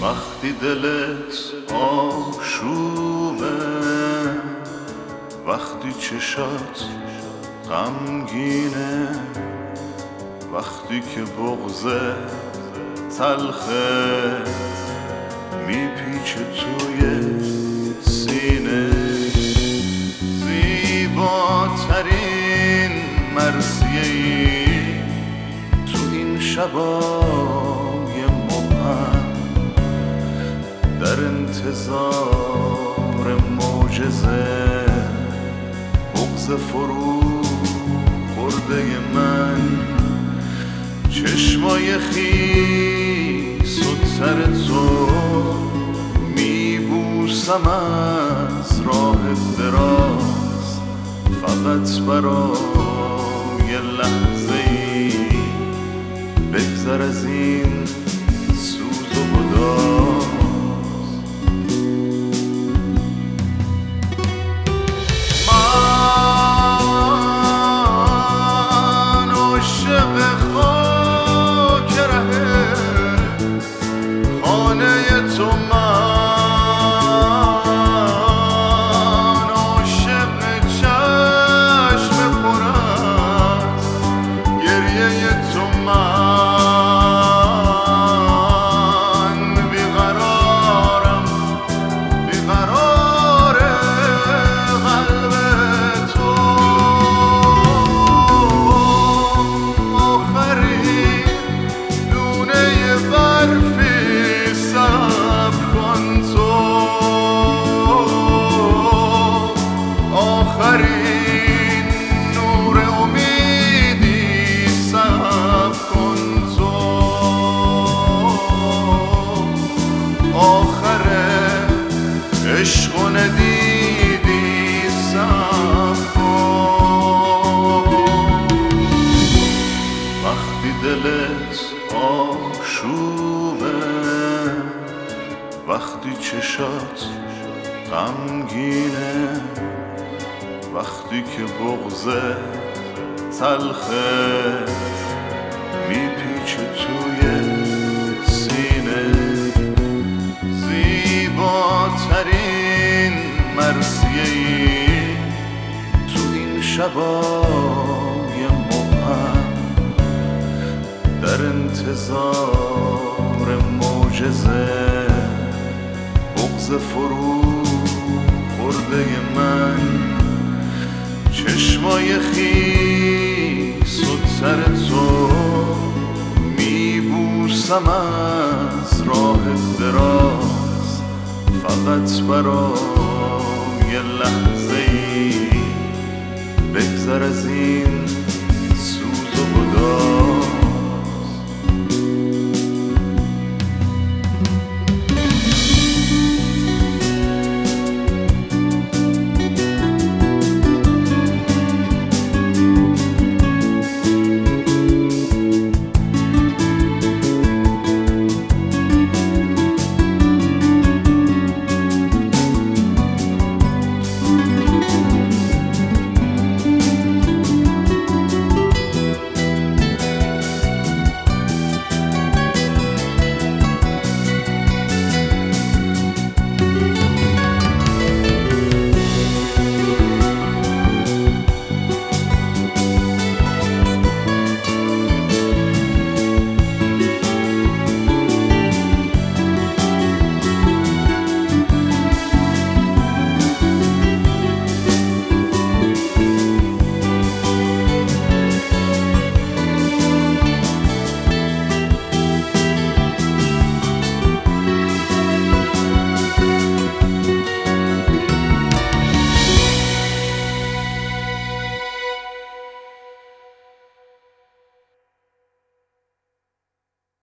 وقتی دلت آشوبه، وقتی چشات غمگینه، وقتی که بغض تلخت میپیچه توی سینه، زیباترین مرثیه‌ای تو این شبای مبهم، در انتظار معجزه، بغض فرو خورده من، چشمای خیس و تر تو میبوسم از راه دراز، فقط برای لحظه‌ای بگذر از این سوز و گداز. من عاشق خاک ره خانه تو، من عاشق چشم پر از گریه تو، من بیقرارم، بیقرار قلب تو. آخرین دونه برفی صبر کن تو، آخرین نور امیدی صبر کن تو، آخر عشق و ندیدی صبر کن. وقتی دلت آشوبه، وقتی چشات غمگینه، وقتی که بغض تلخت میپیچه توی سینه، زیباترین مرثیه‌ای تو این شبای مبهم، در انتظار معجزه، بغض فرو خورده من، چشمای خیس و تر تو میبوسم از راه دراز، فقط برای لحظه‌ای بگذر از این سوز و گداز.